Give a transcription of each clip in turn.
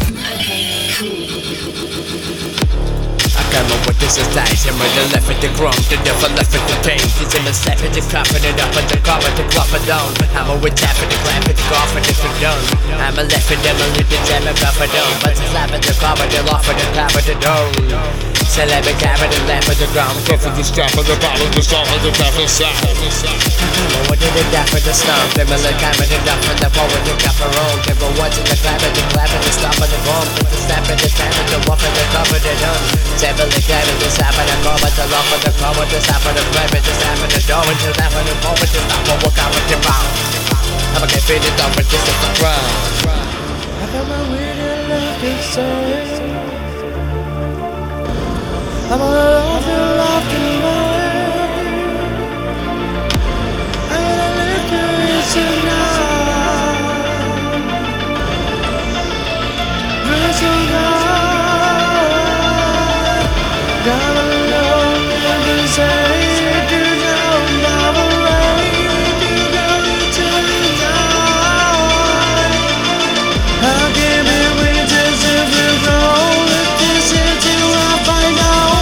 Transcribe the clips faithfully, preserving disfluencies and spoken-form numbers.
Come on with this is nice, I'm with the left at the ground, the devil left at the pain. He's in the slap at the cup and it up at the cover to clop it down. I'm a with tap at the clap at the golf at the done. I'm a left at them and hit the jam and cup it down. But the slap at the cover, the loft at the clap at the dome. Celebrity clap at the left at the ground. Cuff at the strap at the bottom, the stop at the clap and slap. Come on with the dap at the stomp, the middle clap at the duff and the forward the cap around. They go once in the clap at the clap at the stop at the bomb. The snap at the tap at the woof at the cover the done. Seven the clap at the slap at the cover, the loft at the cover, the slap at the clap at the snap at the door, and the slap at the forward, the stop at work out with the bound. I'm gonna get it off with this at the ground. I got my weird left inside. I'm gonna love you, love you, love. I'm gonna live through it tonight. Bring some God. Gotta love and say to know never rain to go tonight. I'll give it winters if you go. If this is till I find out.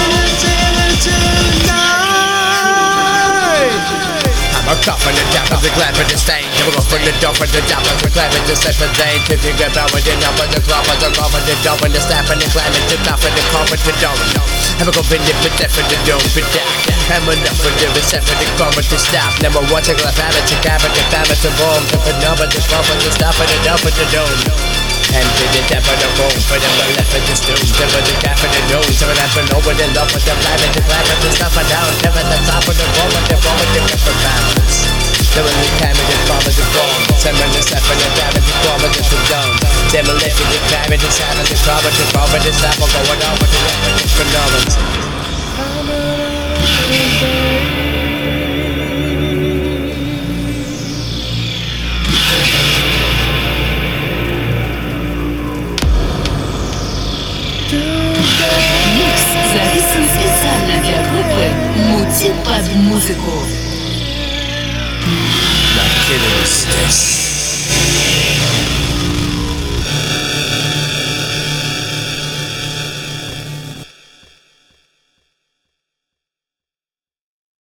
I'm coughing the top of the clap of the stain. Never go from the door for the top of the clap of the slip of the to the good power, the numb of the cloth of the cough of the dome and the slap and the climb and the top of the cough of the dome. Have a go in the pit for the dome, pit down. I'm enough for the reset for the cough to stop. Never watch a glass out of the cap of the fam at the bomb. To the number, the cough of the stop of the dump of the dome. And to the tap of the bone, for the left of the stool, never the cap of the dome. Seven up and over the love of the flag and the clap of the stuff and down. Never the top of the bomb of the bomb of the pepper pounds. Never the time of the bomb of the bomb. Seven the step of the dab of the bomb of the dome. Never left the crab of the side of the cover, the bomb of the stop of going over the rest of the phenomenons. Микс записан специально для группы «Мути под музыку». Not kidding, this.